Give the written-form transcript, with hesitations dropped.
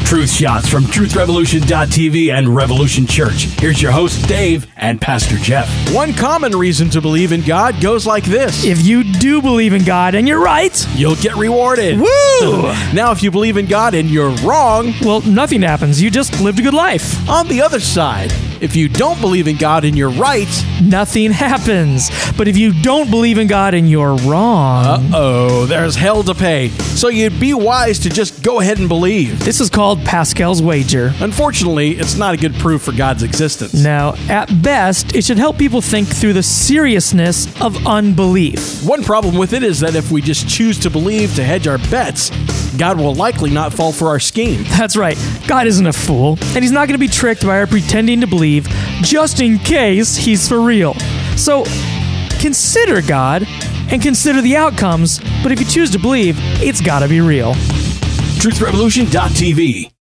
Truth shots from truthrevolution.tv and Revolution Church. Here's your host, Dave, and Pastor Jeff. One common reason to believe in God goes like this. If you do believe in God and you're right, You'll get rewarded. woo! Now, if you believe in God and you're wrong, Well, nothing happens. You just lived a good life. on the other side, if you don't believe in God and you're right, Nothing happens. But if you don't believe in God and you're wrong, there's hell to pay. So you'd be wise to just go ahead and believe. this is called Pascal's wager. Unfortunately, it's not a good proof for God's existence. Now, at best, it should help people think through the seriousness of unbelief. One problem with it is that if we just choose to believe to hedge our bets, God will likely not fall for our scheme. That's right. God isn't a fool, and he's not going to be tricked by our pretending to believe just in case he's for real. So, consider God and consider the outcomes, but if you choose to believe, it's got to be real. truthrevolution.tv.